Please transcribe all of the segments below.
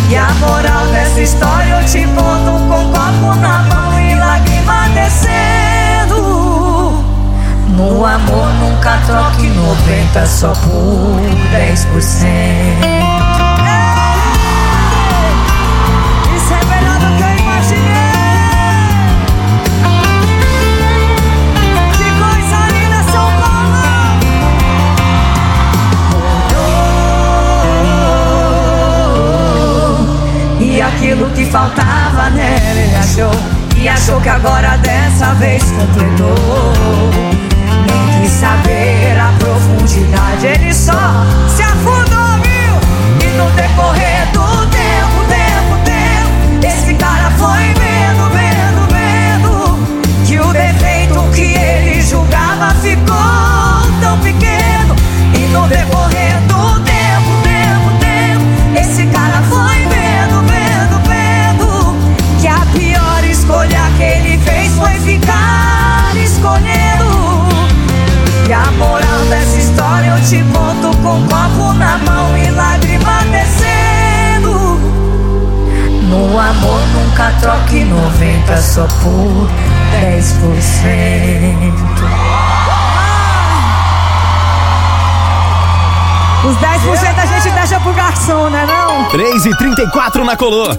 E a moral dessa história eu te conto com copo na mão e lágrima descendo. No amor nunca troque 90 só por 10%. Isso é melhor do que eu imaginei. Que coisa linda, São Paulo. E aquilo que faltava nela ele achou. E achou que agora dessa vez completou. Nem quis saber a profundidade, ele só se afundou, viu? E no decorrer do tempo, esse cara foi vendo que o defeito que ele julgava ficou tão pequeno. E no decorrer do tempo, esse cara foi vendo que a pior escolha que ele fez foi ficar escolhendo. E a moral dessa história eu te conto com copo na mão e lágrima descendo. No amor nunca troque 90 só por 10%. Os 10% a gente deixa pro garçom, né não? 3h34 na Colô.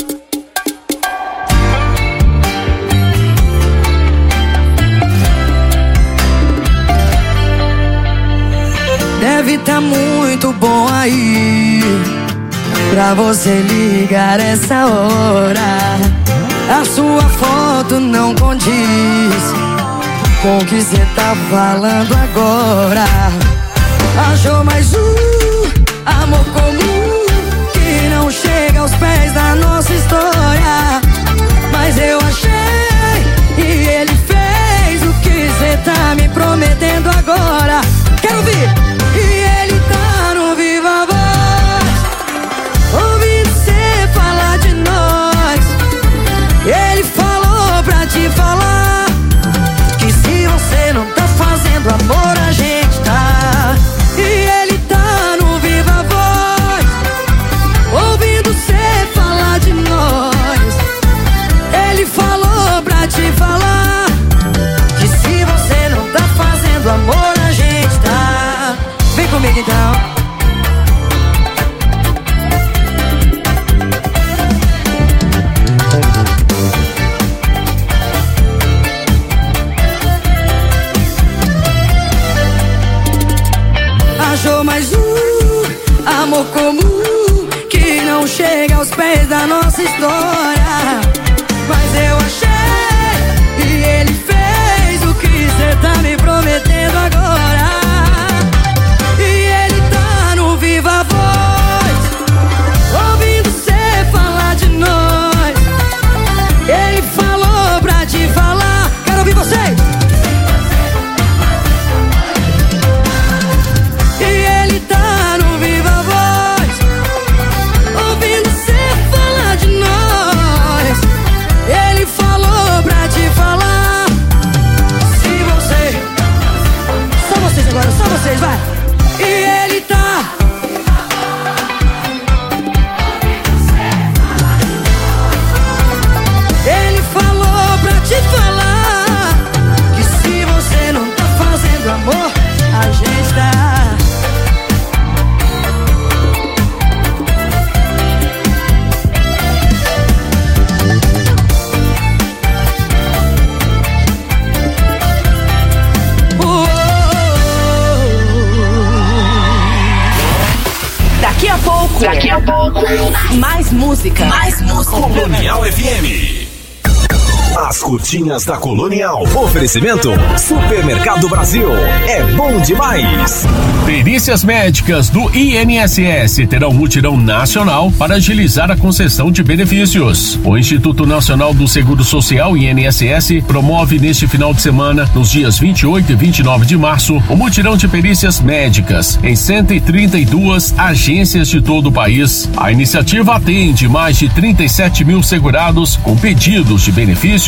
Deve tá muito bom aí pra você ligar essa hora. A sua foto não condiz com o que cê tá falando agora. Achou mais amor comum que não chega aos pés da nossa história. Mas eu achei e ele fez o que cê tá me prometendo agora. Quero ouvir! E ele tá no Viva Voz, ouvindo cê falar de nós. Ele falou pra te falar que se você não tá fazendo amor, a gente tá. E ele tá no Viva Voz, ouvindo cê falar de nós. Ele falou pra te falar que se você não tá fazendo amor, a gente tá. Vem comigo então. Achou mais amor comum que não chega aos pés da nossa história. Mas eu achei e ele fez o que cê tá me prometendo agora. Viva Voz, ouvindo cê falar de nós. Ele falou pra te falar. Quero ouvir vocês. E ele tá no Viva Voz, ouvindo cê falar de nós. Ele falou pra te falar. Se você, só vocês agora, só vocês, vai. E ele tá. Te falar que se você não tá fazendo amor, a gente tá. Daqui a pouco, mais música. Colonial FM. As curtinhas da Colonial. Oferecimento Supermercado Brasil. É bom demais. Perícias médicas do INSS terão mutirão nacional para agilizar a concessão de benefícios. O Instituto Nacional do Seguro Social, INSS, promove neste final de semana, nos dias 28 e 29 de março, o mutirão de perícias médicas em 132 agências de todo o país. A iniciativa atende mais de 37 mil segurados com pedidos de benefícios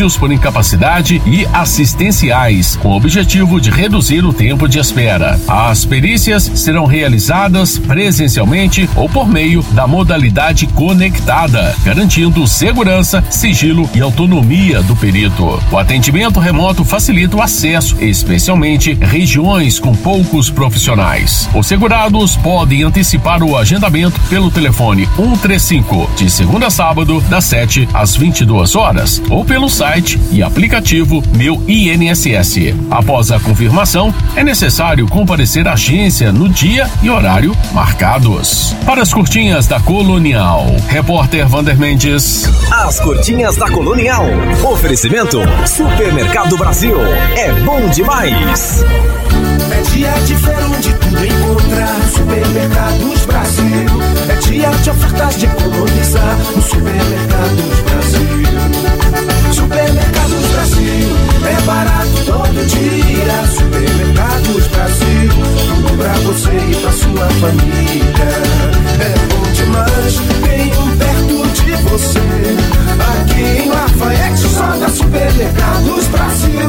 benefícios por incapacidade e assistenciais, com o objetivo de reduzir o tempo de espera. As perícias serão realizadas presencialmente ou por meio da modalidade conectada, garantindo segurança, sigilo e autonomia do perito. O atendimento remoto facilita o acesso, especialmente em regiões com poucos profissionais. Os segurados podem antecipar o agendamento pelo telefone 135, de segunda a sábado, das 7 às 22 horas, ou pelo site e aplicativo Meu INSS. Após a confirmação, é necessário comparecer à agência no dia e horário marcados. Para as curtinhas da Colonial, repórter Vander Mendes. As curtinhas da Colonial. Oferecimento Supermercado Brasil. É bom demais. É dia de ver onde tudo encontrar. Supermercados Brasil. É dia de ofertas de economizar. No Supermercados Brasil. Supermercados Brasil. É barato todo dia. Supermercados Brasil. Tudo pra você e pra sua família. É bom demais. Tem um perto de você. Aqui em Lafayette só da Supermercados Brasil.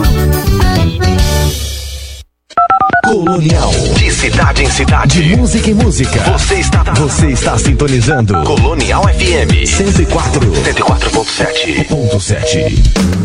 Colonial. De cidade em cidade. De música em música. Você está sintonizando Colonial FM 104.7.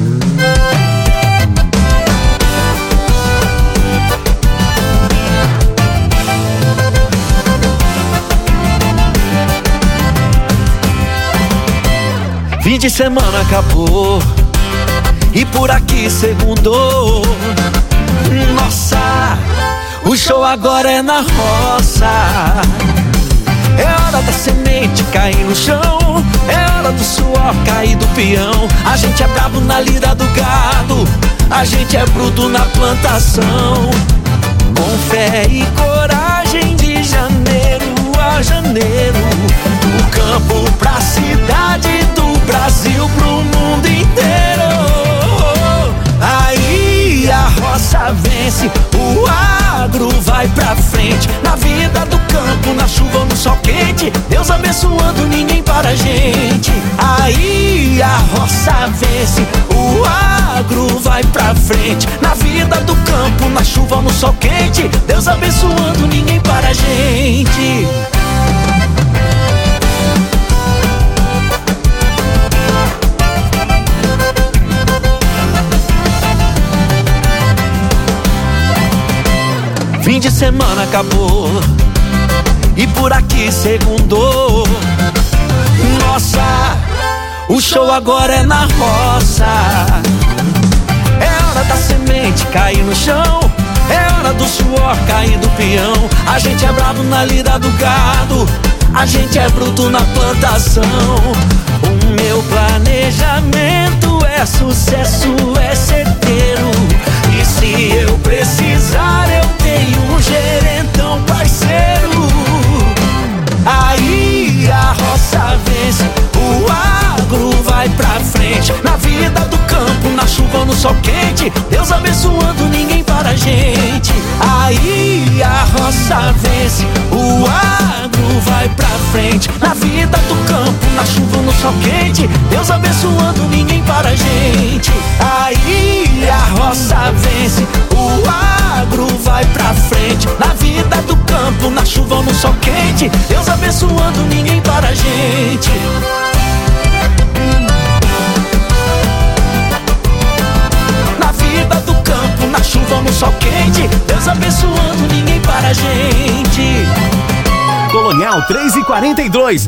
Fim de semana acabou e por aqui segundou. Nossa, o show agora é na roça. É hora da semente cair no chão. É hora do suor cair do peão. A gente é brabo na lida do gado. A gente é bruto na plantação. Com fé e coragem de janeiro a janeiro. Do campo pra cidade, do Brasil pro mundo inteiro. Aí a roça vence, o agro vai pra frente. Na vida do campo, na chuva ou no sol quente, Deus abençoando, ninguém para a gente. Aí a roça vence, o agro vai pra frente. Na vida do campo, na chuva ou no sol quente, Deus abençoando, ninguém para a gente. Fim de semana acabou e por aqui segundou. Nossa, o show agora é na roça. É hora da semente cair no chão. É hora do suor cair do peão. A gente é bravo na lida do gado. A gente é bruto na plantação. O meu planejamento é sucesso, é certeiro. E se eu precisar, eu tenho um gerentão parceiro. Aí a roça vence, o agro vai pra frente. Na vida do campo, na chuva ou no sol quente, Deus abençoando, ninguém para a gente. Aí a roça vence, o agro vai pra frente. Na vida do campo, na chuva ou no sol quente, Deus abençoando, ninguém para a gente. Aí a roça vence, o agro vai pra frente. Na vida do campo, na chuva ou no sol quente, Deus abençoando, ninguém para a gente. Na vida do campo, na chuva ou no sol quente, Deus abençoando, ninguém para a gente. Colonial 3:42.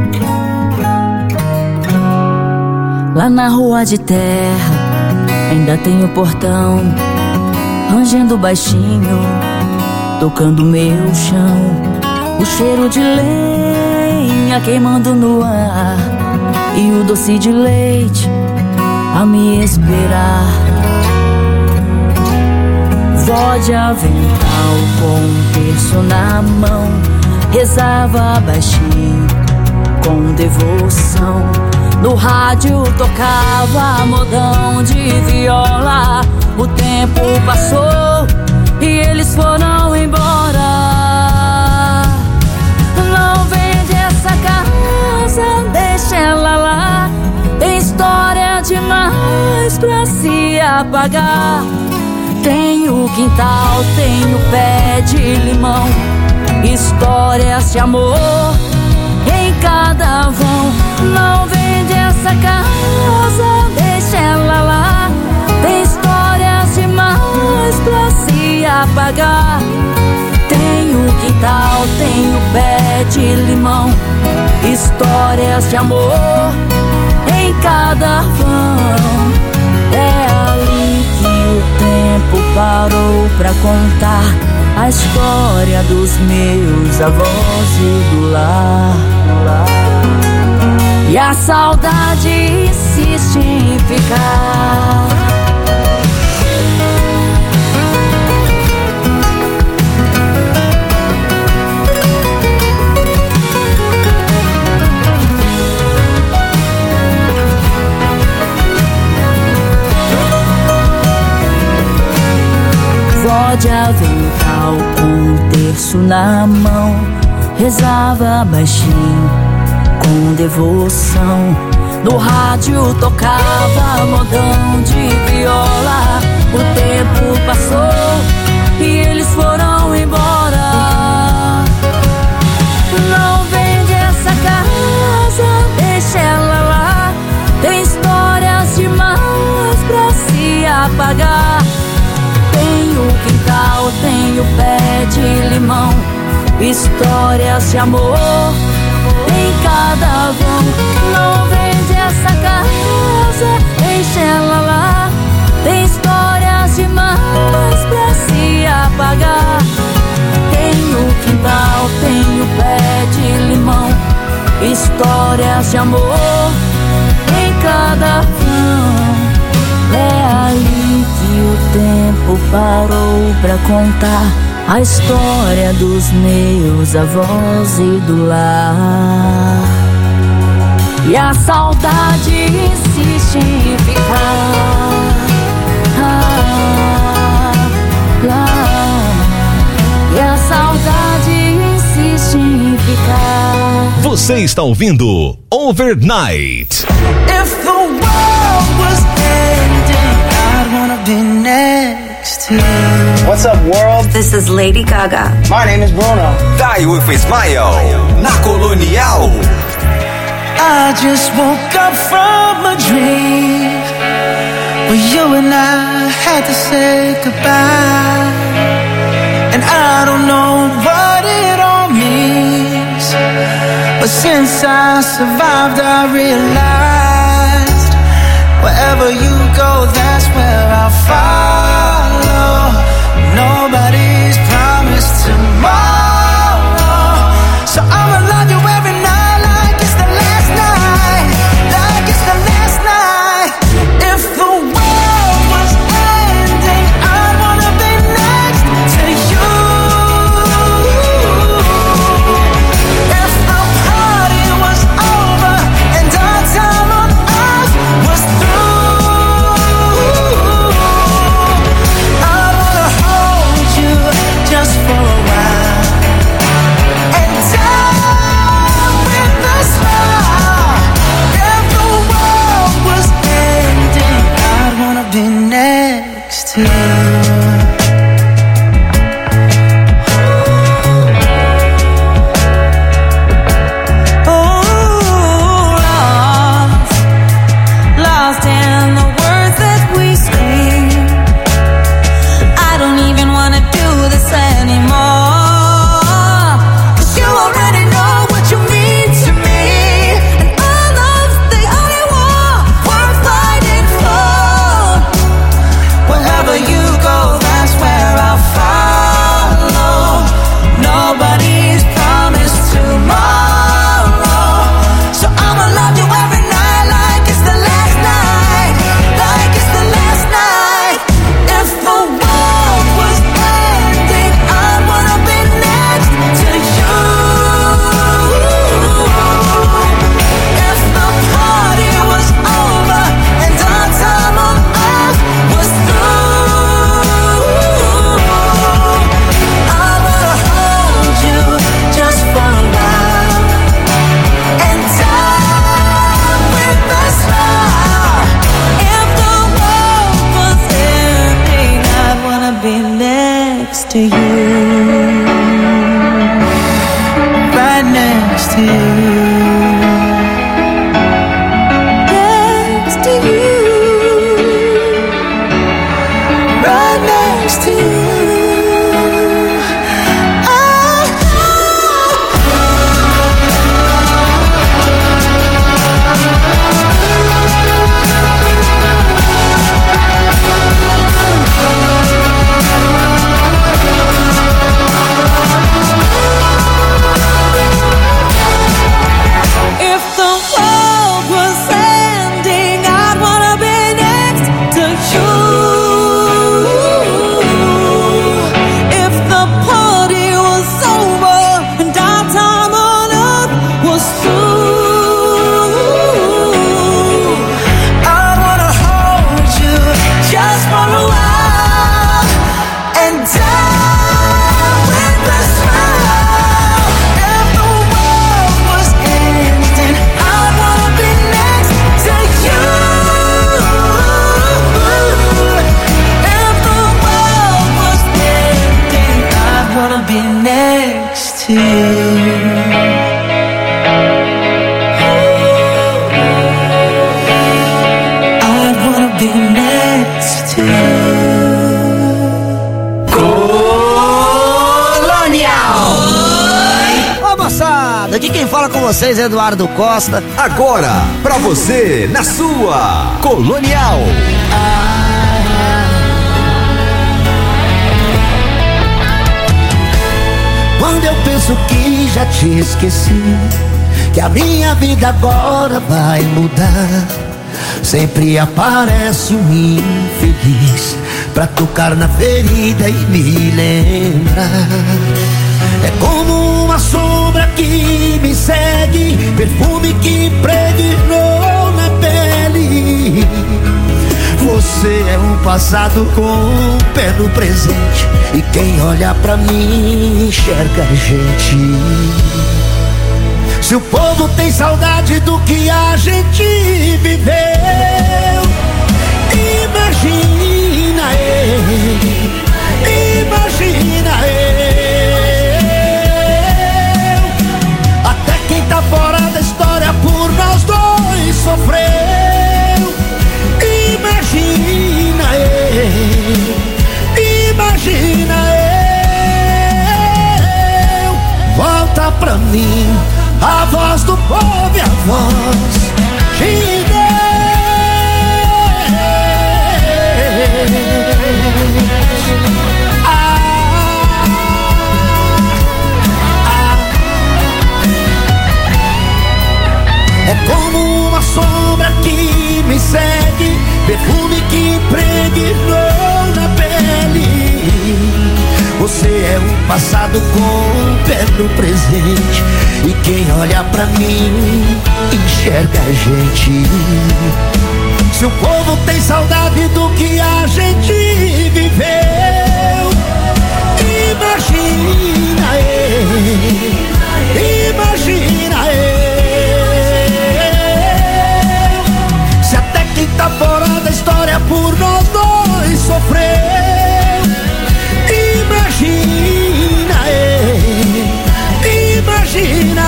Lá na rua de terra ainda tem o portão, rangendo baixinho, tocando meu chão. O cheiro de lenha queimando no ar e o doce de leite a me esperar. Vó de avental com um terço na mão, rezava baixinho com devoção. No rádio tocava modão de viola. O tempo passou e eles foram embora. Não vende essa casa, deixa ela lá. Tem história demais mais pra se apagar. Tenho quintal, tenho pé de limão, histórias de amor em cada vão. Não vende essa casa, deixa ela lá. Tem histórias demais pra se apagar. Tenho quintal, tenho pé de limão, histórias de amor em cada vão. É ali que o tempo parou pra contar a história dos meus avós e do lar. E a saudade insiste em ficar. Vó de avental com um terço na mão, rezava baixinho com devoção. No rádio tocava modão de viola. O tempo passou e eles foram embora. Não vende essa casa, deixa ela lá. Tem histórias demais pra se apagar. Tenho quintal, tenho pé de limão, histórias de amor em cada vão. Não vende essa casa, deixa ela lá. Tem histórias demais pra se apagar. Tenho quintal, tenho pé de limão, histórias de amor em cada vão. É ali que o tempo parou pra contar a história dos meus avós e do lar. E a saudade insiste em ficar. E a saudade insiste em ficar. Você está ouvindo Overnight. If the world was ending, I'd wanna be next to you. What's up, world? This is Lady Gaga. My name is Bruno. Die with a Smile, na Colonial. I just woke up from a dream where you and I had to say goodbye. And I don't know what it all means, but since I survived I realized wherever you go, that's where I'll follow. Nobody's promised tomorrow, so I'ma love you every night like it's the last night, like it's the last night. If the world was ending, I'd wanna be next to you. If the party was over and our time on earth was through, I'd wanna hold you just for a while. quem fala com vocês é Eduardo Costa. Agora, pra você, na sua Colonial. Quando eu penso que já te esqueci, que a minha vida agora vai mudar, sempre aparece um infeliz pra tocar na ferida e me lembrar. É como uma sombra que me segue, perfume que impregnou na pele. Você é um passado com um pé no presente, e quem olha pra mim enxerga a gente. Se o povo tem saudade do que a gente viveu, imagina eu, imagina eu. Até quem tá fora da história por nós dois sofreu. Imagina eu, imagina eu. Volta pra mim a voz do povo e a voz de Deus. É como uma sombra que me segue, perfume que impregnou na pele. Você é um passado com um pé no presente, e quem olha pra mim enxerga a gente. Se o povo tem saudade do que a gente viveu, imagina eu, imagina eu. Se até quem tá fora da história por nós dois sofreu, imagina eu, imagina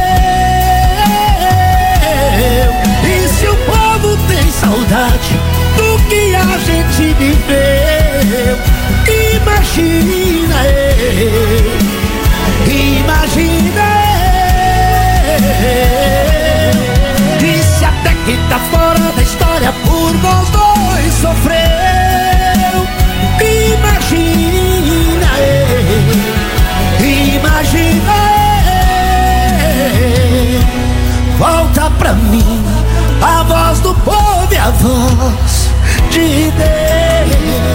eu. E se o povo tem saudade do que a gente viveu, imagina eu, imagina eu. E se até quem tá fora da história por nós dois sofreu, imagina eu, imagina eu. Volta pra mim a voz do povo e a voz de Deus.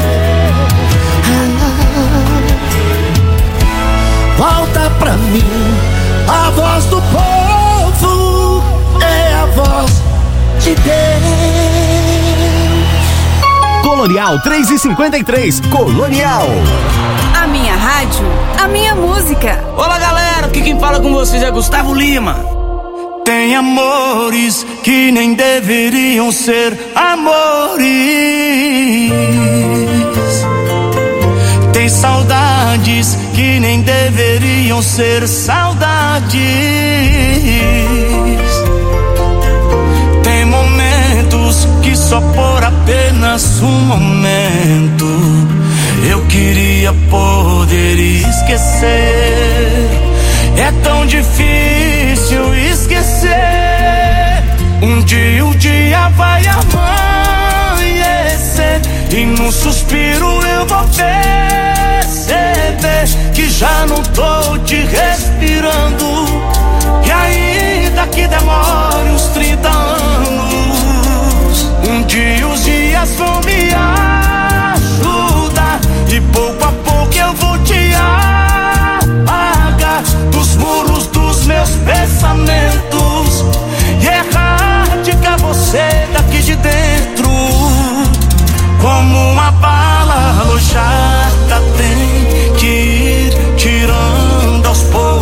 Volta pra mim a voz do povo, é a voz de Deus. Colonial 3:53, Colonial. A minha rádio, a minha música. Olá galera, aqui quem fala com vocês é Gustavo Lima. Tem amores que nem deveriam ser amores. Tem saudades que nem deveriam ser saudades. Tem momentos que só por apenas um momento eu queria poder esquecer. É tão difícil esquecer. Um dia vai amanhecer, e num suspiro eu vou perceber que já não tô te respirando. E ainda que demore uns 30 anos, um dia os dias vão me ajudar, e pouco a pouco eu vou te apagar dos muros dos meus pensamentos e erradicar você daqui de dentro. Como uma bala alojada tem que ir tirando aos poucos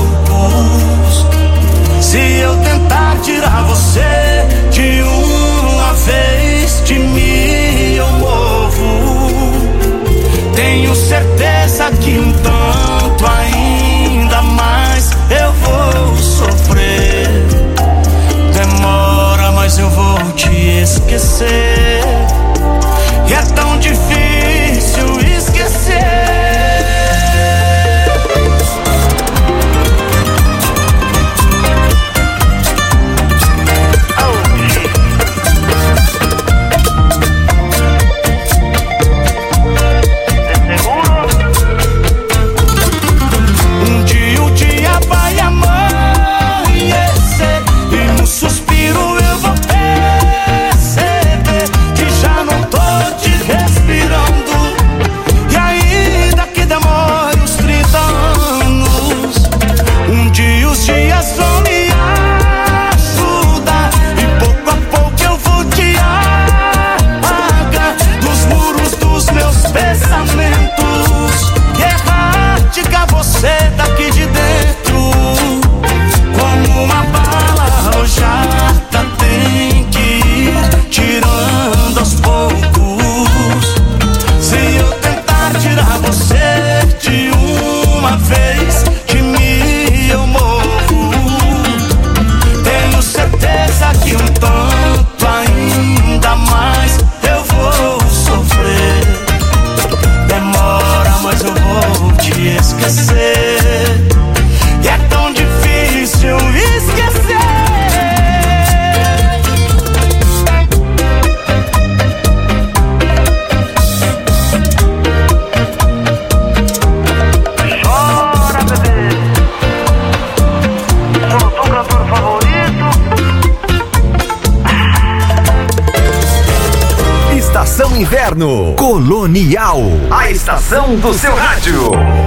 inverno. Colonial, a estação do seu rádio.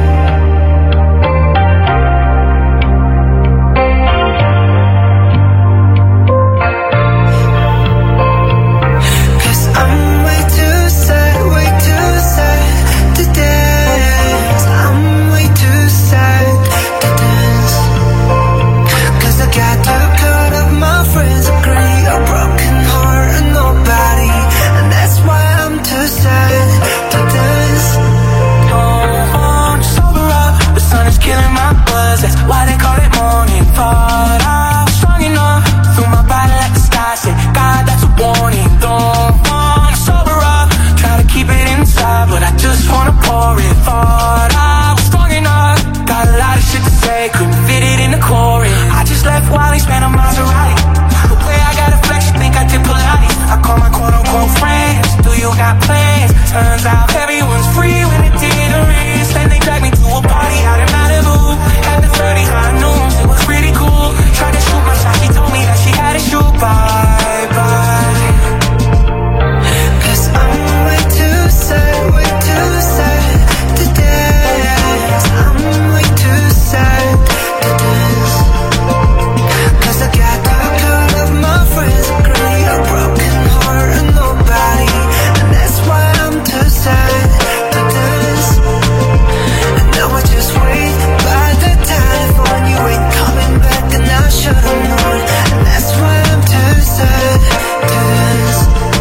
Why they call it morning fall? I'm strong enough, through my body like the sky. Say, God, that's a warning. Don't wanna sober up, try to keep it inside, but I just wanna pour it forward. I'm strong enough, got a lot of shit to say, couldn't fit it in the chorus. I just left Wally, spent a Maserati. The way I gotta flex, you think I did Pilates. I call my quote-unquote friends, do you got plans? Turns out everyone's free when it didn't race. Then they drag me to a party out in Malibu. At the 30 high noons, it was pretty cool. Tried to shoot my shot, she told me that she had to shoot bye-bye. Cause I'm way too sad to dance. I'm way too sad to dance. Cause I got the cut of my friends agree. A broken heart and nobody, and that's why I'm too sad to dance. And now I just wait by the telephone. You ain't coming back and I should've known. And that's why I'm too sad to dance.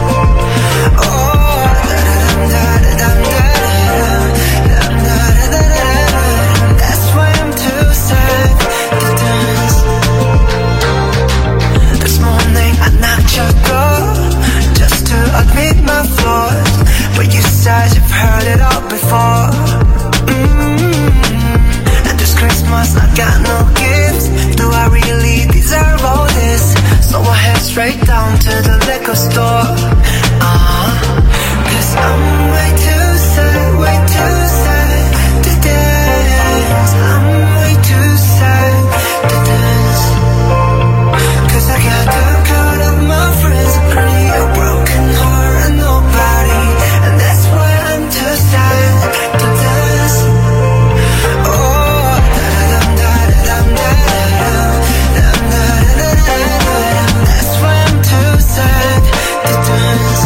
Oh, that's why I'm too sad to dance. This morning I knocked your door just to admit my flaws, but you said you've heard it all before. And this Christmas I got no gifts. Do I really deserve all this? So I head straight down to the liquor store. Cause I'm way too sad to dance. I'm way too sad to dance. Cause I got the cut of my friends agree. A broken heart and nobody, and that's why I'm too sad to dance. Oh, that's why I'm too sad to dance.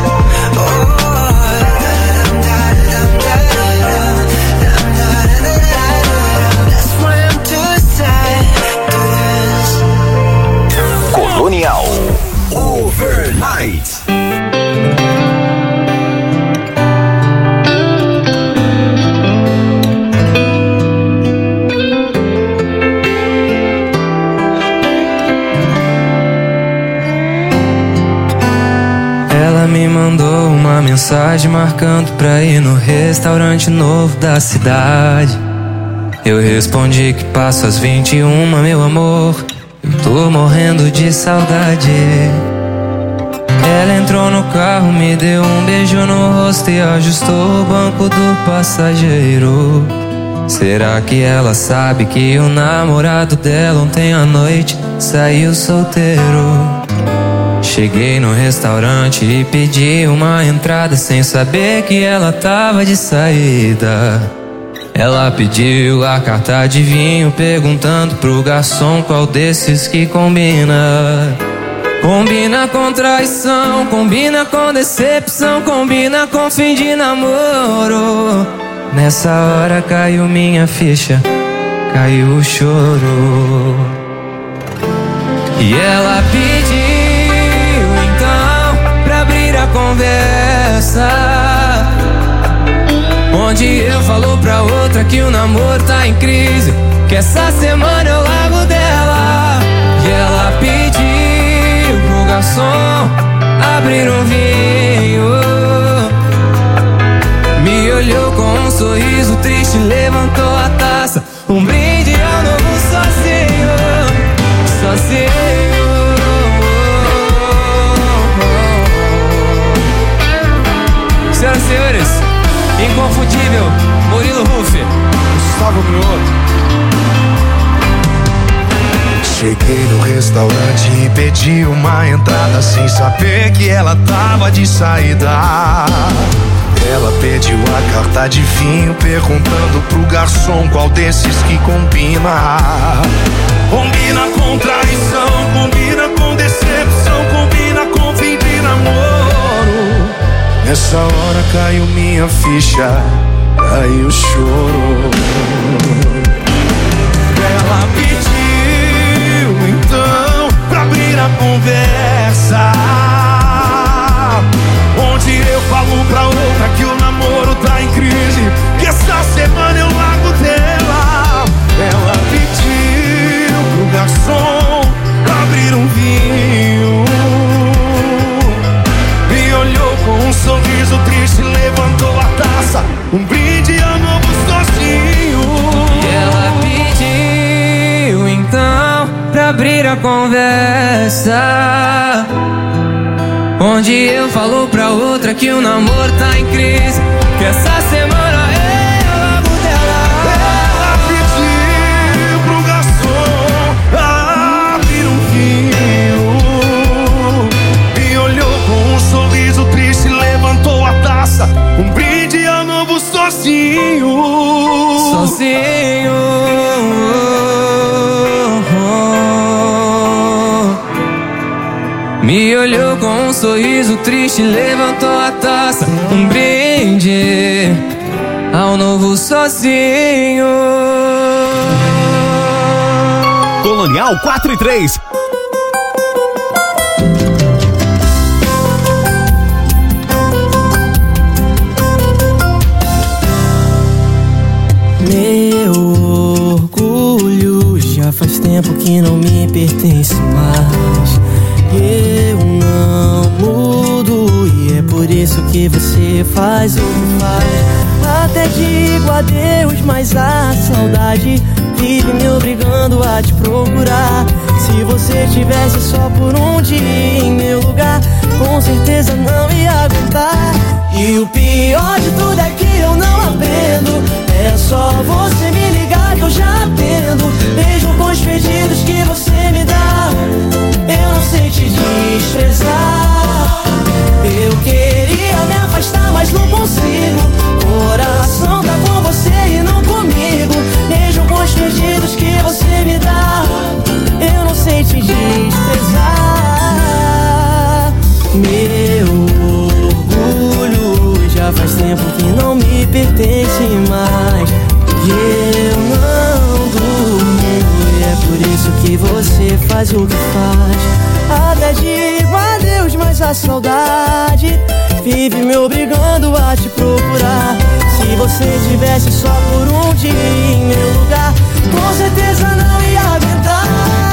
That's why I'm too sad to dance. Colonial Overnight. Ela me mandou uma mensagem marcando pra ir no restaurante novo da cidade. Eu respondi que passo às 21, meu amor, eu tô morrendo de saudade. Ela entrou no carro, me deu um beijo no rosto e ajustou o banco do passageiro. Será que ela sabe que o namorado dela ontem à noite saiu solteiro? Cheguei no restaurante e pedi uma entrada sem saber que ela tava de saída. Ela pediu a carta de vinho, perguntando pro garçom qual desses que combina. Combina com traição, combina com decepção, combina com fim de namoro. Nessa hora caiu minha ficha, caiu o choro. E ela pediu então pra abrir a conversa, onde eu falo pra outra que o namoro tá em crise, que essa semana eu largo dela. E ela pediu pro garçom abrir um vinho, me olhou com um sorriso triste, levantou a taça, um brinde ao novo sozinho, sozinho. Senhoras e senhores, inconfundível Murilo Huff, Gustavo Mioto. Cheguei no restaurante e pedi uma entrada sem saber que ela tava de saída. Ela pediu a carta de vinho, perguntando pro garçom qual desses que combina. Combina com traição, combina com decepção, combina com fim de namoro. Nessa hora caiu minha ficha, caiu o choro. Ela pediu então pra abrir a conversa, onde eu falo pra outra que o namoro tá em crise, que essa semana eu largo dela. Ela pediu pro garçom abrir um vinho, me olhou com um sorriso triste, levantou a taça, um brinde ao novo sozinho. E ela pediu então pra abrir a conversa, onde eu falo pra outra que o namoro tá em crise, que essa semana eu largo dela. Ela pediu pro garçom abrir um vinho, me olhou com um sorriso triste, levantou a taça, um brinde ao novo sozinho. Sozinho. Me olhou com um sorriso triste, levantou a taça, um brinde ao novo sozinho. Colonial 4 e 3. Meu orgulho já faz tempo que não me pertence mais. Eu não mudo e é por isso que você faz o que faz. Até digo adeus, mas a saudade vive me obrigando a te procurar. Se você tivesse só por um dia em meu lugar, com certeza não ia aguentar. E o pior de tudo é que eu não aprendo, é só você me ligar que eu já atendo, mesmo com os pedidos que você me dá. Eu não sei te desprezar. Eu queria me afastar, mas não consigo. Coração tá com você e não comigo, mesmo com os pedidos que você me dá. Eu não sei te desprezar. Meu orgulho já faz tempo que não me pertence mais. E eu não durmo, e é por isso que você faz o que faz. Até digo adeus, mas a saudade vive me obrigando a te procurar. Se você tivesse só por um dia em meu lugar, com certeza não ia aguentar.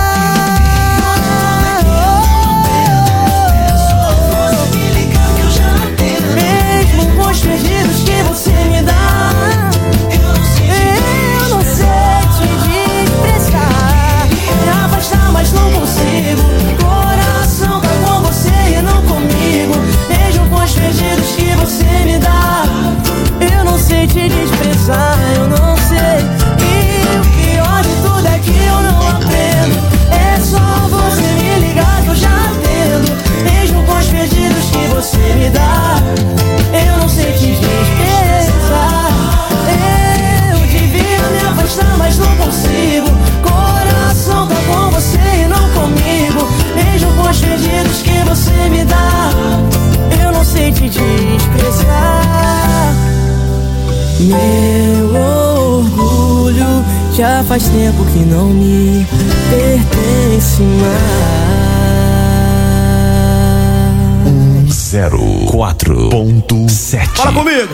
Mesmo com os pedidos que você me dá, eu não sei te desprezar. Me afastar, mas não consigo. Coração tá com você e não comigo, mesmo com os pedidos que você me dá. Eu não sei te desprezar, eu não sei. E o pior de tudo é que eu não aprendo, é só você me ligar que eu já atendo, mesmo com os pedidos que você me dá. Eu não sei te desprezar. Eu devia me afastar, mas não consigo. Coração tá com você e não comigo, mesmo com os pedidos que você me dá. Eu não sei te desprezar. Meu orgulho já faz tempo que não me pertence mais. 04.7. Fala comigo!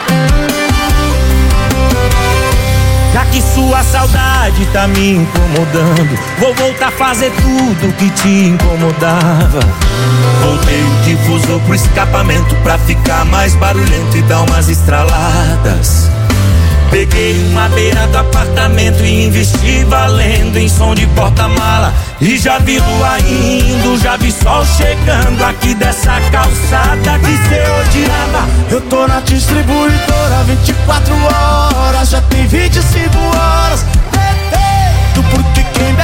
Já que sua saudade tá me incomodando, vou voltar a fazer tudo que te incomodava. Voltei o difusor pro escapamento pra ficar mais barulhento e dar umas estraladas. Peguei uma beira do apartamento e investi valendo em som de porta-mala. E já vi lua indo, já vi sol chegando aqui dessa calçada que cê odiava. Eu tô na distribuidora 24 horas, já tem 25 horas. Perfeito, porque quem bebe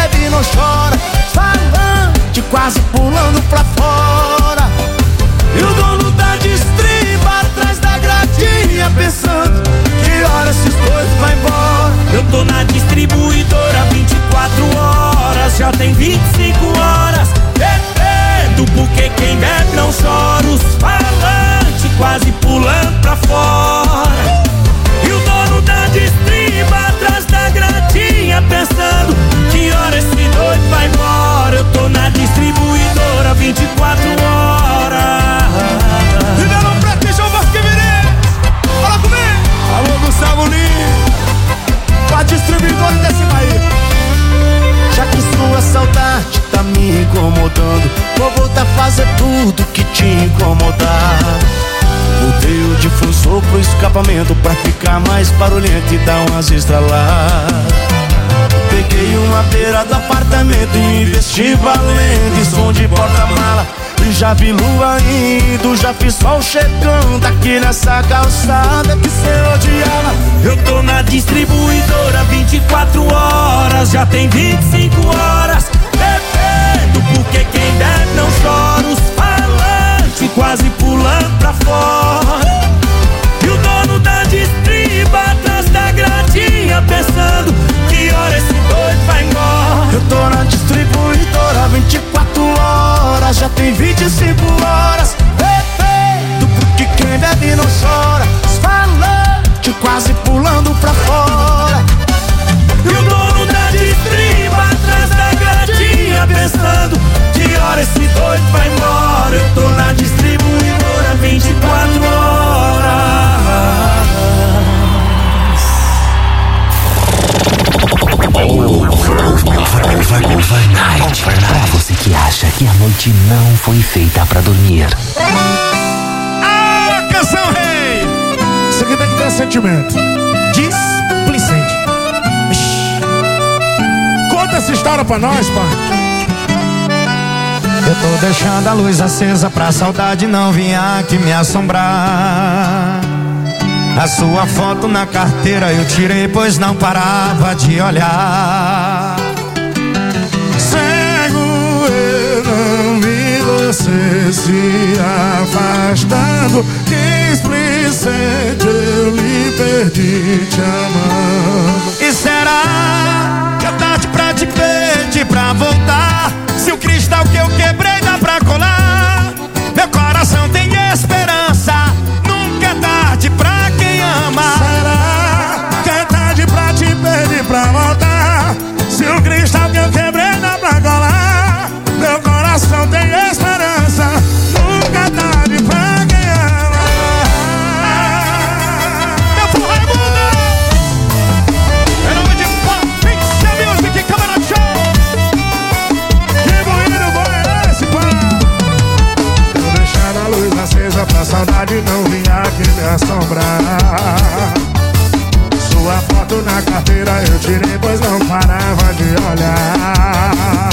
bebe não chora, falante quase pulando pra fora. E o dono da distriba atrás da gradinha pensando que hora esses dois vai embora. Eu tô na distribuidora 24 horas, já tem 25 horas bebendo, porque quem bebe não chora. Os falantes quase pulando pra fora. E o dono da distriba atrás da gradinha pensando que hora esse doido vai embora. Eu tô na distribuidora 24 horas. Ribeirão Preto e João Vasquevirê, fala comigo. Alô Gustavo Lima, com a distribuidora desse Bahia. Já que sua saudade tá me incomodando, vou voltar a fazer tudo que te incomodar. Mudei o difusor pro escapamento pra ficar mais barulhento e dar umas estraladas. Peguei uma beira do apartamento e investi valendo em som de porta-mala. E já vi lua indo, já fiz sol chegando aqui nessa calçada que cê odiava. Eu tô na distribuidora 24 horas, já tem 25 horas bebendo, porque quem bebe não chora. Os falantes quase pulando pra fora. E o dono da distriba atrás da gradinha pensando que hora esse doido vai embora. Eu tô na distribuidora 24 horas, já tem 25 horas bebendo, porque quem bebe não chora. Os falantes quase pulando pra fora. E o dono da distriba atrás da gradinha pensando que hora esse doido vai embora. Eu tô na distribuidora 24 horas. Overnight. Pra você que acha que a noite não foi feita pra dormir. Ah, canção rei! Isso aqui tem que ter sentimento. Displicente. Conta essa história pra nós, pai. Eu tô deixando a luz acesa pra saudade não vir aqui me assombrar. A sua foto na carteira eu tirei, pois não parava de olhar. Cego eu não vi você se afastando, displicente eu lhe perdi te amando. E será que é tarde pra te pedir pra voltar? Se o cristal que eu quebrei dá pra colar, meu coração tem esperança, nunca é tarde pra quem ama. Será que é tarde pra te pedir pra voltar? Se o cristal que eu quebrei dá pra colar, meu coração tem esperança, nunca é tarde pra quem ama. Meu povo é mundo, em nome de Pixel Music, Câmara Show. Que bonito foi esse pão. Tô deixando a luz acesa pra saudade não vir aqui me assombrar. Sua foto na carteira eu tirei, pois não parava de olhar.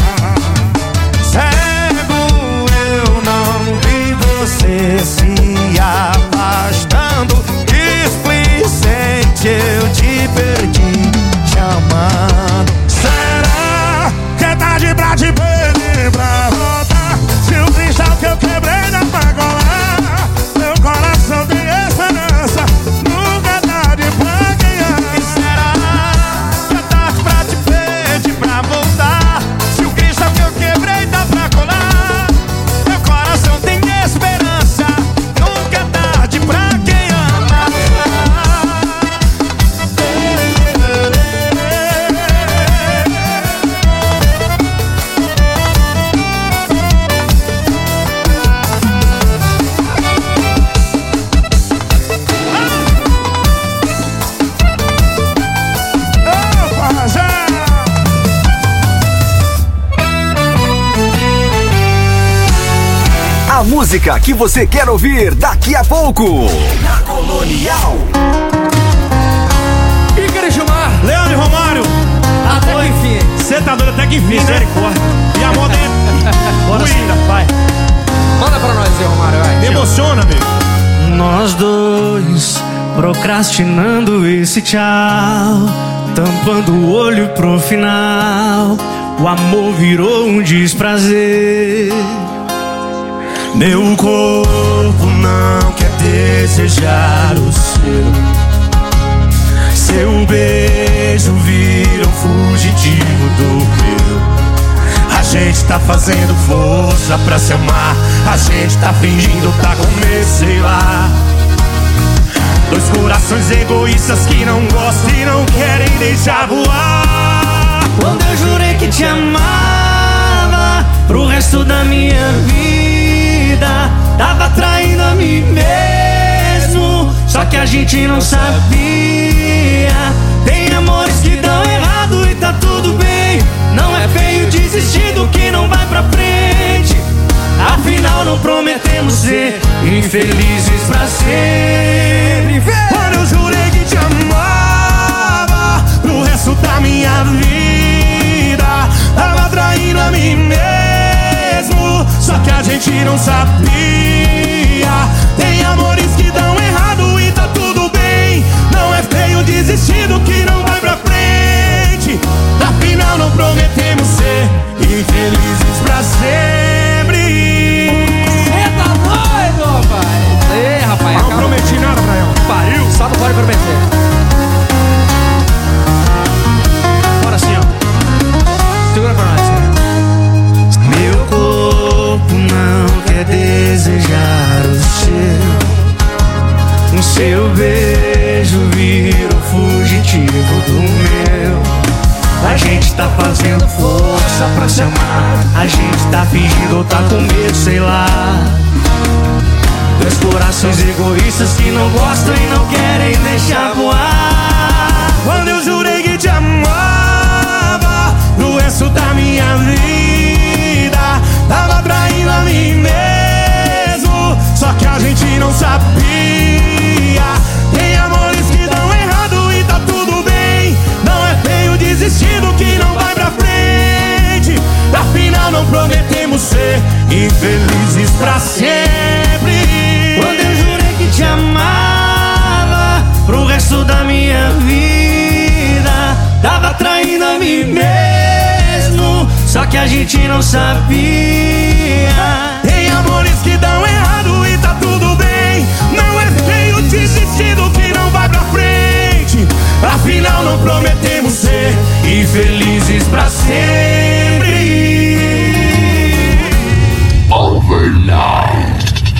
Cego eu não vi você se afastando, displicente eu te perdi te amando. Será que é tarde pra te pedir pra voltar? Se o cristal que eu quebrei dá pra colar, meu coração tem esperança, nunca é tarde pra quem ama. E será que é tarde pra te pedir pra voltar? Se o cristal que eu quebrei dá pra colar, meu coração tem esperança, nunca é tarde pra quem ama. A música que você quer ouvir daqui a pouco. Na Colonial. Ícaro Gilmar, Leandro e Romário. Até que enfim. Você tá doido até que enfim, misericórdia. E a moda é... Bora sim, vai. Manda pra nós aí, Romário, vai. Me emociona, amigo. Nós dois procrastinando esse tchau, tampando o olho pro final. o amor virou um desprazer. Meu corpo não quer desejar o seu beijo vira um fugitivo do meu. A gente tá fazendo força pra se amar, a gente tá fingindo tá com medo, sei lá. Dois corações egoístas que não gostam e não querem deixar voar. Quando eu jurei que te amava pro resto da minha vida, tava traindo a mim mesmo, só que a gente não sabia. Tem amores que dão errado e tá tudo bem. Não é feio desistir do que não vai pra frente. Afinal não prometemos ser infelizes pra sempre. Quando eu jurei que te amava pro resto da minha vida, tava traindo a mim mesmo, só que a gente não sabia. Tem amores que dão errado e tá tudo bem. Não é feio desistir do que não vai pra frente. Afinal não prometemos ser infelizes pra sempre. Cê tá doido, pai? Ei, rapaz, não prometi nada pra ela. Pariu, só não pode prometer. Bora assim, ó. Segura pra nós. Meu corpo não quer desejar o seu beijo vira o fugitivo do meu. A gente tá fazendo força pra se amar, a gente tá fingindo ou tá com medo, sei lá. Dois corações egoístas que não gostam e não querem deixar voar. Quando eu jurei que te amava pro resto da minha vida, tava traindo a mim mesmo, só que a gente não sabia. Tem amores que dão errado e tá tudo bem. Não é feio desistir do que não vai pra frente. Afinal não prometemos ser infelizes pra sempre. Quando eu jurei que te amava pro resto da minha vida, tava traindo a mim mesmo, só que a gente não sabia. Tem amores que dão errado e tá tudo bem. Não é feio desistir do que não vai pra frente. Afinal não prometemos ser infelizes pra sempre. Overnight.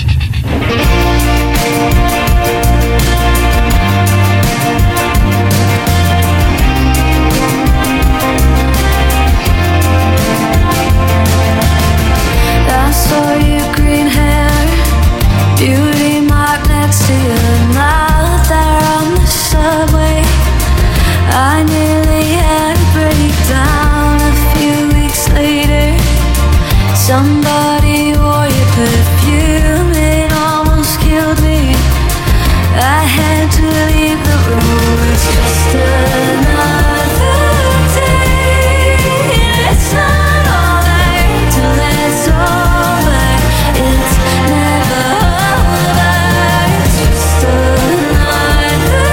I saw your green hair, beauty mark next to your mouth there on the subway. I nearly had a breakdown a few weeks later. Somebody wore your perfume, it almost killed me. I had to leave the room. It's just another day. It's not over till it's over. It's never over. It's just another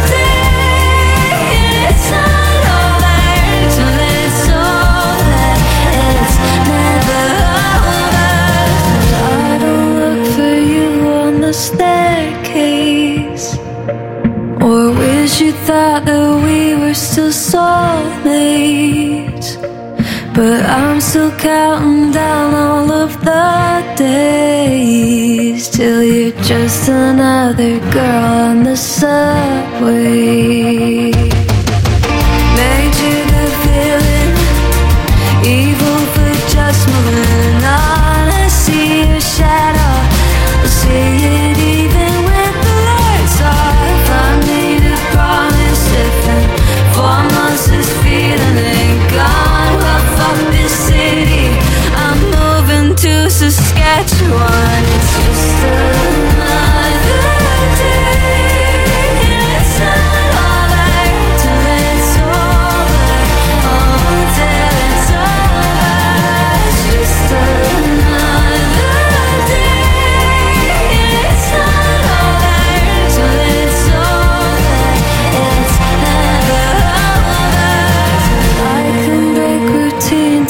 day. It's not over till it's over. It's never over. I don't look for you on the staircase, or wish you thought that we were still soulmates. But I'm still counting down all of the days till you're just another girl on the subway. Made you the villain, evil for just moving on. I see your shadow, I see it even when the lights off. I made a promise if in 4 months this feeling ain't gone, well fuck this city, I'm moving to Saskatchewan. It's just another day. It's not over till it's over. Oh, till it's over. It's just another day. It's not over till it's over. It's never over. I can break routine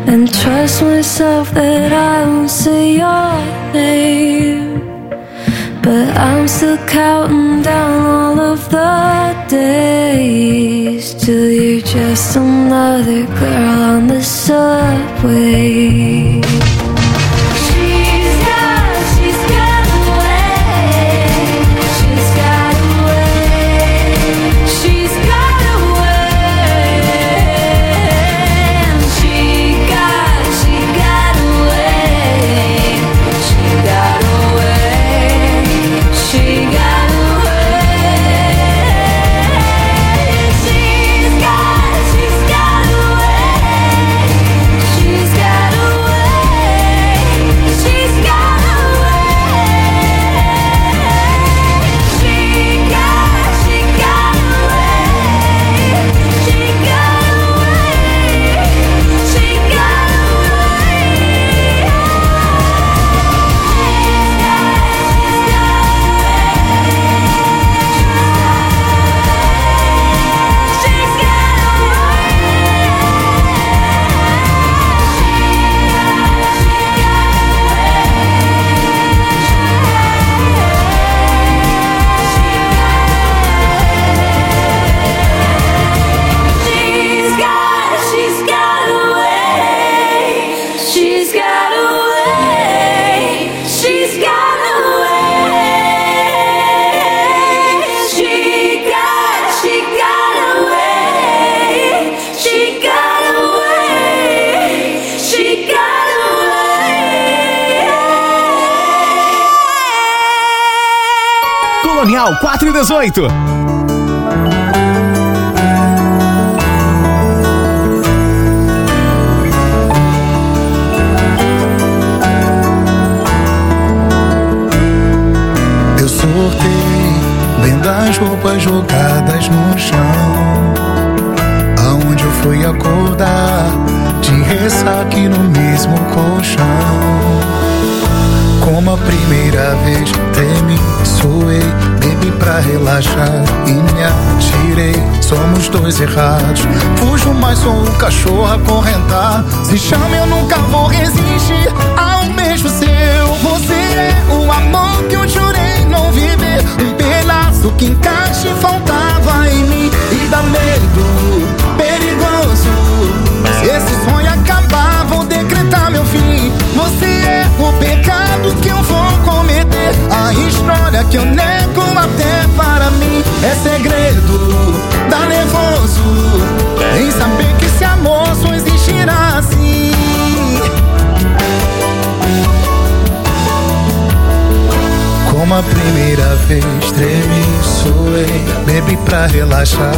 and trust myself that I won't say your name. But I'm still counting down all of the days till you're just another girl on the subway. Colonial 418. Eu sortei vendo as roupas jogadas no chão, aonde eu fui acordar de ressaca no mesmo colchão. Como a primeira vez, tremi, suei, bebi pra relaxar e me atirei. Somos dois errados, fujo, mas sou um cachorro acorrentado. Se chama, eu nunca vou resistir ao beijo seu. Você é o amor que eu jurei não viver, um pedaço que encaixe faltava em mim. E dá medo, perigoso, se esse sonho acabar, vou decretar meu fim. Você é o pecado que eu vou cometer, a história que eu nego até para mim. É segredo, dá nervoso em saber que esse amor só existirá assim. Como a primeira vez, tremi, suei, bebi pra relaxar.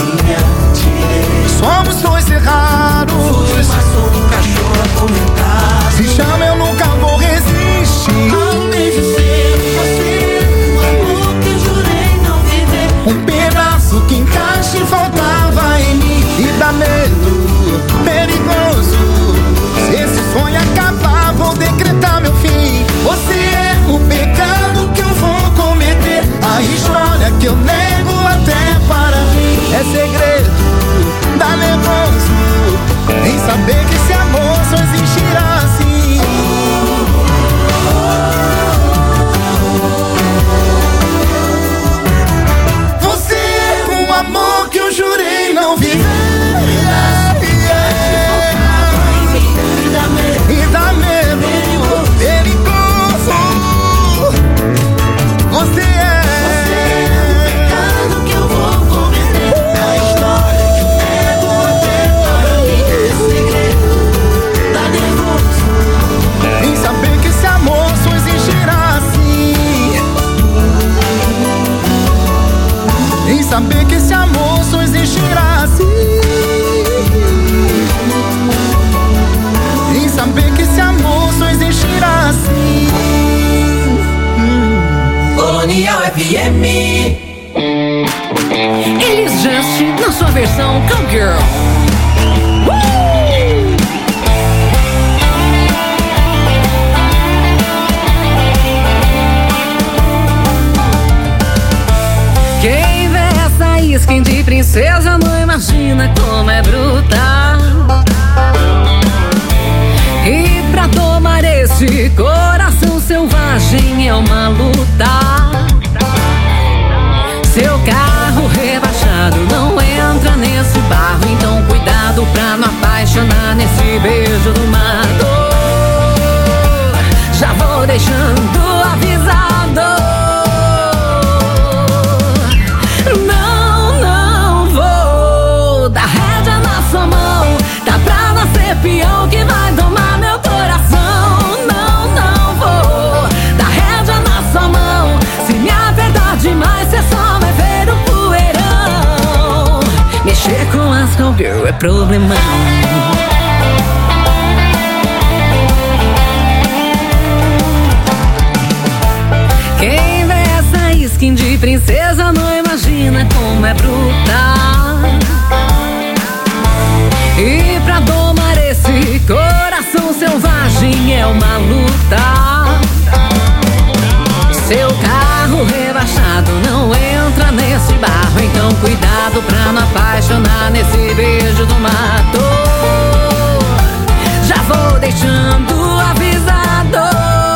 Somos dois errados, mas sou um cachorro acorrentado. Se chama, eu nunca vou resistir ao beijo seu. Você é o amor que eu jurei não viver, um pedaço que encaixe faltava em mim. E dá medo, perigoso, se esse sonho acabar, vou decretar meu fim. Você é o pecado que eu vou cometer, a história que eu nego até para mim. É segredo, dá nervoso em saber que esse amor só existirá assim. Você é um amor que eu jurei não viver. E dá medo, perigoso. Você é o pecado que eu vou cometer, a história que eu nego até para mim. É segredo, dá nervoso em saber que esse amor só existirá assim. Em saber que esse amor só existirá assim. Em saber que esse amor só existirá assim. Colonial FM. Elis Just na sua versão Cowgirl. Quem vê essa skin de princesa não imagina como é brutal. esse coração selvagem é uma luta. Seu carro rebaixado não entra nesse barro, então cuidado pra não apaixonar nesse beijo do mato. Já vou deixando avisado. Não vou dar rédea na sua mão. Tá pra nascer peão que vai domar meu coração. Não vou dar rédea na sua mão. Se me apertar demais, cê só vai ver o poeirão. Mexer com as cowgirl é problemão. Quem vê essa skin de princesa não imagina como é brutal. E pra domar esse coração selvagem é uma luta. Seu carro rebaixado não entra nesse barro, então cuidado pra não apaixonar nesse beijo do mato. Já vou deixando avisado.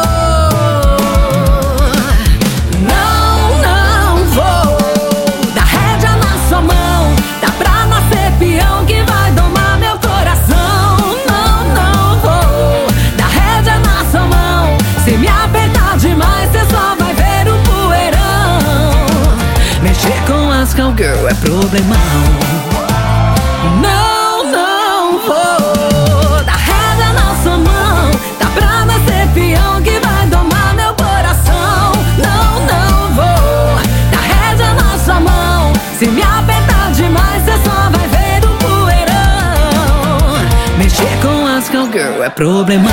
Não vou dar rédea na sua mão. Tá pra nascer peão que vai domar meu coração. Não vou dar rédea na sua mão. Se me apertar demais, cê só vai ver o poeirão. Mexer com as cowgirl é problemão. Não vou dar rédea na sua mão. Tá pra nascer peão que vai domar meu coração. Não vou dar rédea na sua mão. Se me apertar demais, cê só vai ver o poeirão. Mexer com as cowgirl é problemão.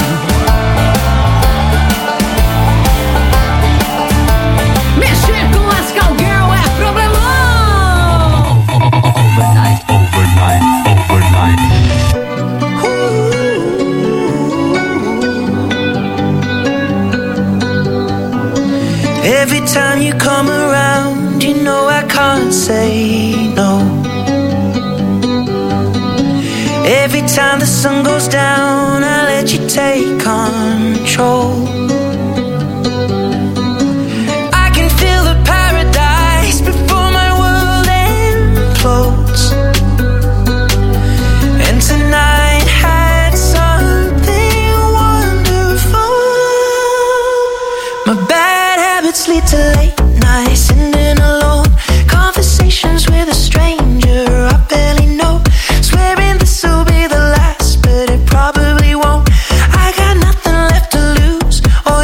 Every time you come around, you know I can't say no. Every time the sun goes down, I let you take control. I can feel the paradise before my world implodes. And tonight had something wonderful. My bad habits lead to late nights, sitting alone, conversations with a stranger I barely know, swearing this'll be the last, but it probably won't. I got nothing left to lose or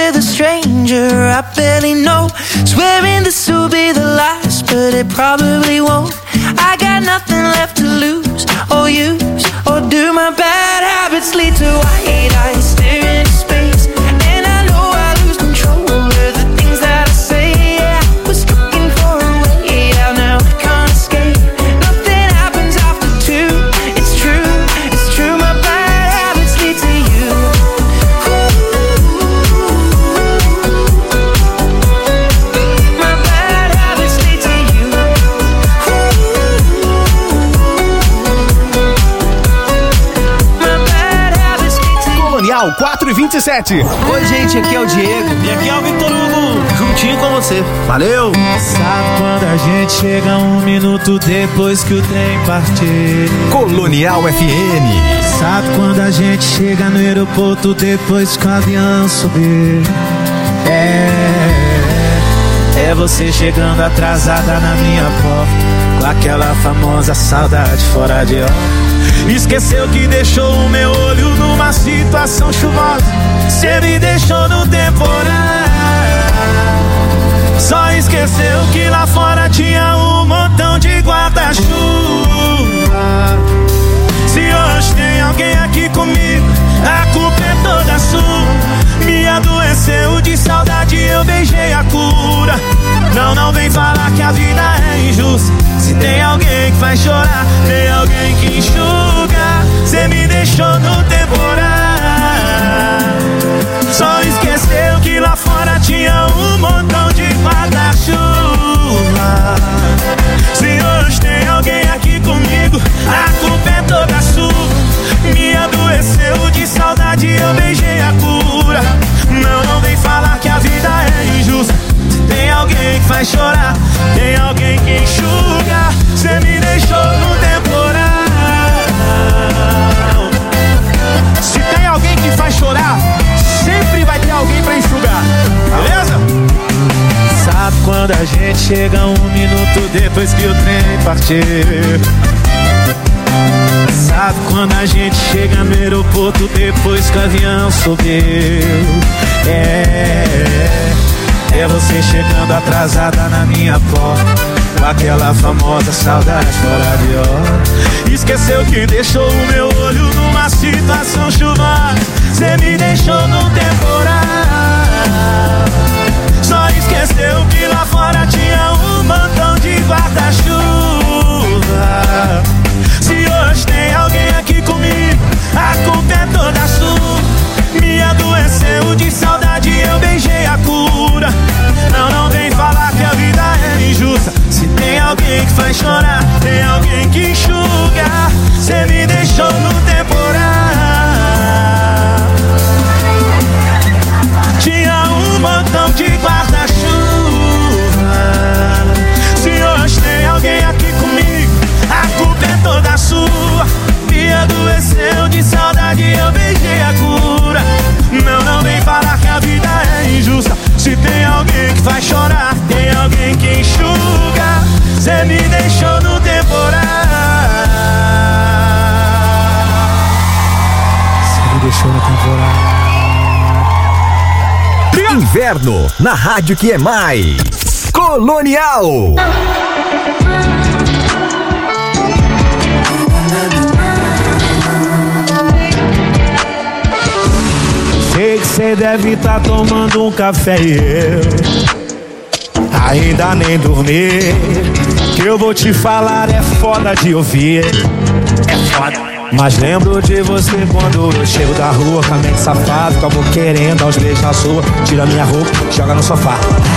with a stranger I barely know. Swearing this will be the last, but it probably won't. I got nothing left to lose or use or do. My bad habits lead to white eyes staring into space, and I know I lose control of the things that I say. Yeah, I was looking for a way out, now I can't escape. Nothing happens after two. It's true, it's true. My bad habits lead to you. My bad habits lead to you. Colonial 4:27. Oi, gente, aqui é o Diego. E aqui é o Victor Hugo. Juntinho com você. Valeu! Sabe quando a gente chega 1 minuto depois que o trem partir? Colonial FM. Sabe quando a gente chega no aeroporto depois que o avião subir? É você chegando atrasada na minha porta, com aquela famosa saudade fora de hora. Esqueceu que deixou o meu olho numa situação chuvosa. Cê me deixou no temporal. Só esqueceu que lá fora tinha um montão de guarda-chuva. Se hoje tem alguém aqui comigo, a culpa é toda sua. Me adoeceu de saudade, eu beijei a cura. Não vem falar que a vida é injusta. Se tem alguém que faz chorar, tem alguém que enxuga. Cê me deixou no temporal. Só esqueceu que lá fora tinha um montão de guarda-chuva. Se hoje tem alguém aqui comigo, a culpa é toda sua. Me adoeceu de saudade, eu beijei a cura. Não vem falar que a vida é injusta. Se tem alguém que faz chorar, tem alguém que enxuga. Cê me deixou no temporal. Se tem alguém que faz chorar, sempre vai ter alguém pra enxugar. Beleza? Sabe quando a gente chega 1 minuto depois que o trem partir? Sabe quando a gente chega no aeroporto depois que o avião subiu? É você chegando atrasada na minha porta, com aquela famosa saudade fora de hora. Esqueceu que deixou o meu olho numa situação chuvosa. Cê me deixou no temporal. Só esqueceu que lá fora tinha um montão de guarda-chuva. Se hoje tem alguém aqui comigo, a culpa é toda sua. Me adoeceu de saudade, eu beijei a cura. Não vem falar que a vida é injusta. Se tem alguém que faz chorar, tem alguém que enxuga. Cê me deixou no temporal. Tinha um montão de guarda-chuva. Se hoje tem alguém aqui comigo, a culpa é toda sua. Me adoeceu de saudade, eu beijei a cura. Não vem falar que a vida é injusta. Se tem alguém que faz chorar, tem alguém que enxuga. Cê me deixou no temporal. Cê me deixou no temporal. Inverno, na rádio que é mais Colonial. Sei que cê deve tá tomando um café e eu ainda nem dormi. Que eu vou te falar é foda de ouvir. É foda. Mas lembro de você quando eu chego da rua com a mente safada, com a boca querendo dar uns beijos na sua. Tira minha roupa, joga no sofá.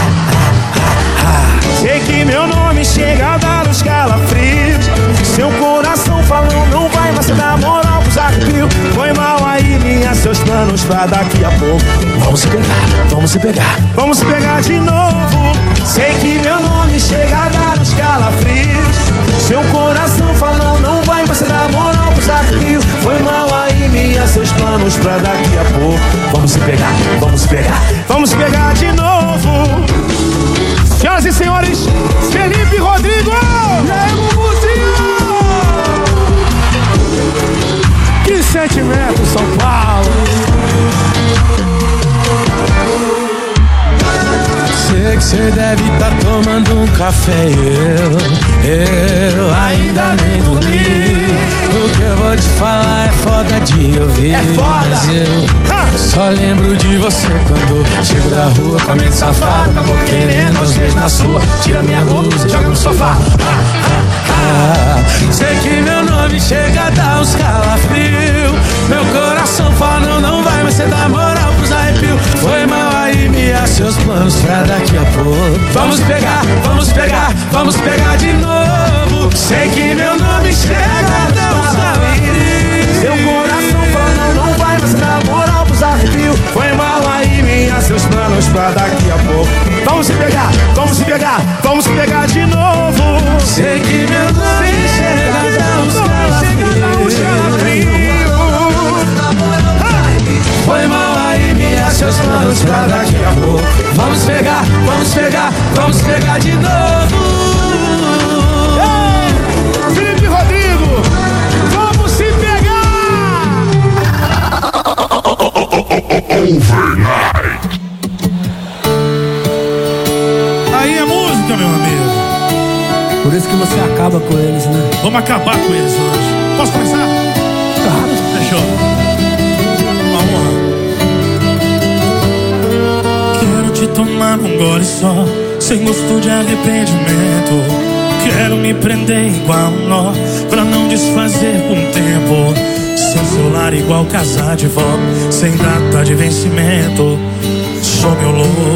Sei que meu nome chega a dar uns calafrios. Seu coração falou não vai, mas você dá moral pros arrepios. Foi mal aí, minha, seus planos pra daqui a pouco. Vamos se pegar, vamos se pegar, vamos se pegar de novo. Sei que meu nome chega a dar uns calafrios. Seu coração falou não vai, mas você dá moral pros arrepios. Foi mal aí, minha, seus planos pra daqui a pouco. Vamos se pegar, vamos se pegar, vamos se pegar de novo. Senhoras e senhores, Felipe Rodrigo! Que sentimento, São Paulo! Você deve estar tomando um café e eu ainda nem dormi. O que eu vou te falar é foda de ouvir. É foda. Mas eu só lembro de você quando chego da rua com a mente safada. Acabou querendo os beijos na sua. Tira minha blusa e joga no sofá. Sei que meu nome chega a dar uns calafrio. Meu coração fala não vai, mas cê dá moral pros arrepios. Foi mal aí, Mia, seus planos pra daqui a pouco. Vamos pegar, vamos pegar, vamos pegar de novo. Sei que meu nome chega a dar uns calafrio. Seu coração fala não vai, mas cê dá moral pros arrepios. Foi mal aí, Mia, seus planos pra daqui a pouco. Vamos se pegar, vamos se pegar, vamos se pegar de novo. Sei que meu nome chega a dar uns calafrios. Foi mal aí, Mia, seus planos pra daqui a pouco. Vamos pegar, vamos pegar, vamos pegar de novo. Ei, Felipe Rodrigo, vamos se pegar. Overnight. Aí é música, meu amigo. Por isso que você acaba com eles, né? Vamos acabar com eles hoje. Posso começar? Claro. Fechou. Uma honra. Quero te tomar num gole só, sem gosto de arrependimento. Quero me prender igual um nó, pra não desfazer com o tempo. Seu celular igual casar de vó, sem data de vencimento. Sou meu louco.